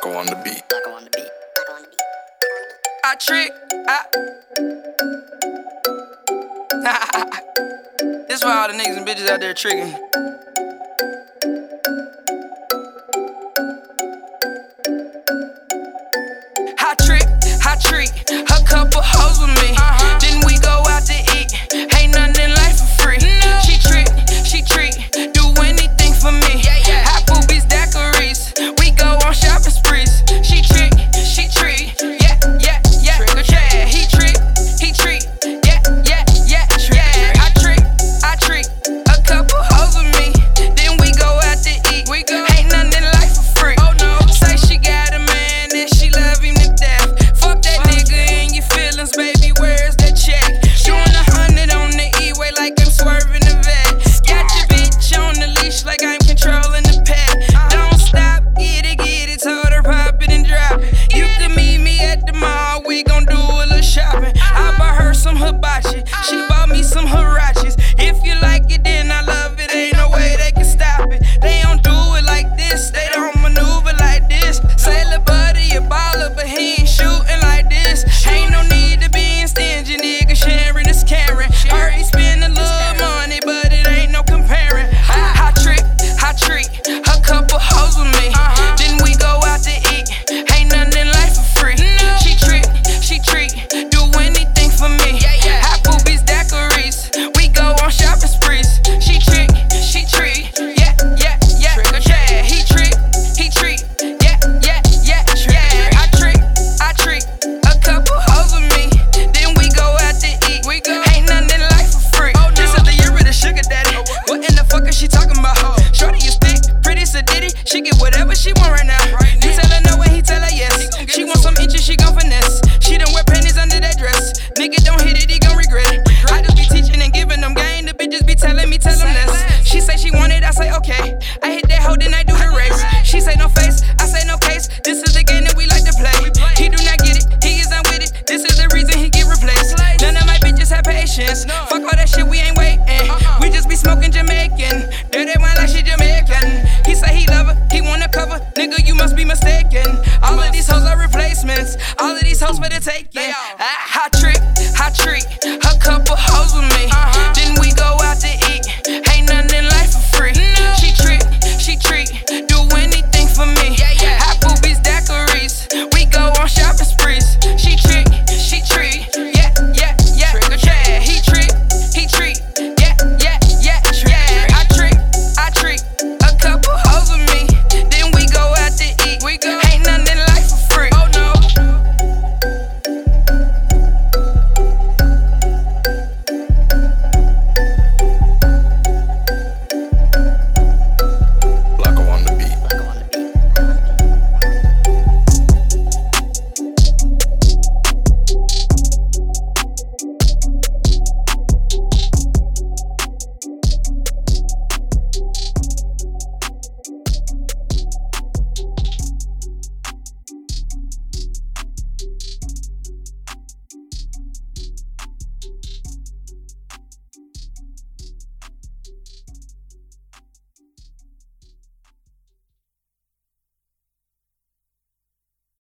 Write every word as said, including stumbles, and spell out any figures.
Flacco on the beat. Flacco on the beat. Flacco on the beat. I trick. I. This for all the niggas and bitches out there tricking. I trick, I trick, a couple hoes with me. Uh-huh. Then we go out to eat. Ain't nothing in life for free. No. She trick, she treat, do anything for me. Yeah, yeah. Hot boobies, daiquiris. We go on shopping sprees. She trick, she treat. Yeah, yeah, yeah. Trick or treat. Yeah, he trick, he treat. Yeah, yeah, yeah. Trick yeah. I trick, I trick, a couple hoes with me. Then we go out to eat. We go. Ain't nothing in life for free. Oh no. Say she got a man and she love him to death. Fuck that nigga in your feelings, baby. Where's that check? Doing a hundred on the E-way like I'm swerving the vet. Got your bitch on the leash like I'm controlling the pet. Don't stop, get it, get it, told her pop it and drop it. You can meet me at the mall, we gon' do a little shopping. I bought her some hibachi, she bought me some hirachis. If you like it, then I love it, ain't no way they can stop it. They don't do it like this, they don't maneuver like this. Say lil' buddy a baller, but he ain't shooting like this. Ain't no need to be stingy, nigga, sharing is caring. Heard he spend a little money, but it ain't no comparing. I, I trick, I treat, a couple hoes with me. Then we go out to eat, ain't nothing in life for free. She trick, she treat, do anything for me. Hot boobies, daiquiris, we go on shopping sprees. She trick, she treat, yeah, yeah, yeah. Yeah, he trick, he treat, yeah, yeah, yeah. Yeah, I trick, I treat, a couple hoes with me. Then we go out to eat, we go. Ain't nothing in life for free. This is the year of the sugar daddy. What in the fuck is she talking about? Shorty is thick, pretty sedity. She get whatever she want right now. You tell her no and he tell her yes. She want some inches, she gon' finesse. She done wear panties under that dress. Nigga don't hit it, he gon' regret it. I just be teaching and giving them game. The bitches be telling me, tell them less. She say she want it, I say okay. I hit that hoe, then I do the race. She say no face, I say no case. This is the game that we like to play. He do not get it, he is not with it. This is the reason he get replaced. None of my bitches have patience. Fuck all that shit, we ain't waiting. We just be smoking Jamaican. Dirty wine like she Jamaican. He say he love her, he wanna cover. Nigga, you must be mistaken. All of these hoes are replacements. All of these hoes for the taking.